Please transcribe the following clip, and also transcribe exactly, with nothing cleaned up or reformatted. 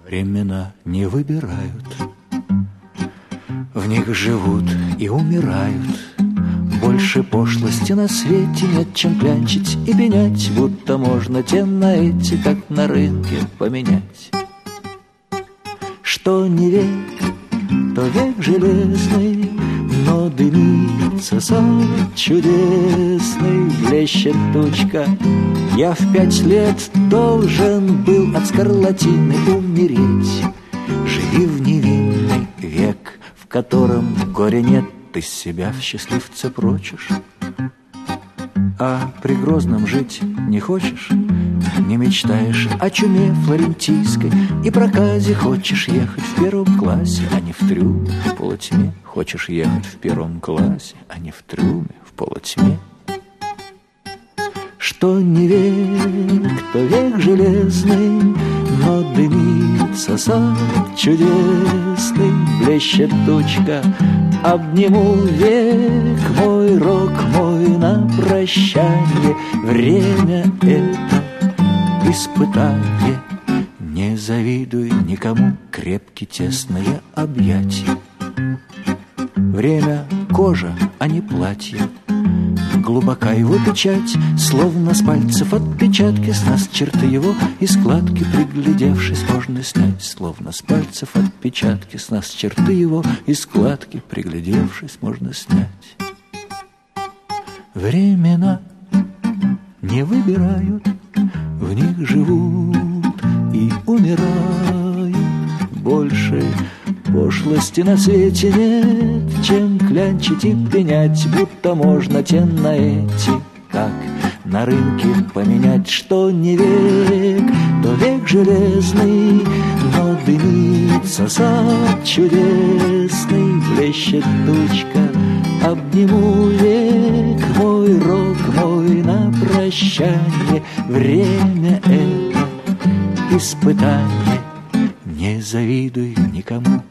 Времена не выбирают, в них живут и умирают. Больше пошлости на свете нет, чем клянчить и пенять, будто можно те на эти, как на рынке, поменять. Что не век, то век железный, но дымится сад чудесный, блещет тучка. Я в пять лет должен был от скарлатины умереть. Живи в невинный век, в котором горя нет, ты себя в счастливце прочишь. А при Грозном жить не хочешь, не мечтаешь о чуме флорентийской и проказе. Хочешь ехать в первом классе, а не в трюме в полутьме. Хочешь ехать в первом классе, а не в трюме в полутьме. Что не век, то век железный, но дымится сад чудесный, блещет тучка. Обниму век мой, рок мой на прощанье. Время это испытание. Не завидуй никому крепкие тесные объятия. Время кожа, а не платье. Глубока его печать, словно с пальцев отпечатки. С нас черты его и складки, приглядевшись, можно снять. Словно с пальцев отпечатки, с нас черты его и складки, приглядевшись, можно снять. Времена не выбирают, в них живут и умирают. Больше пошлости на свете нет, чем клянчить и пенять, будто можно те на эти, как на рынке, поменять. Что не век, то век железный, но дымится сад чудесный, блещет тучка. Обниму век мой, рок мой на прощанье. Время это испытание. Не завидуй никому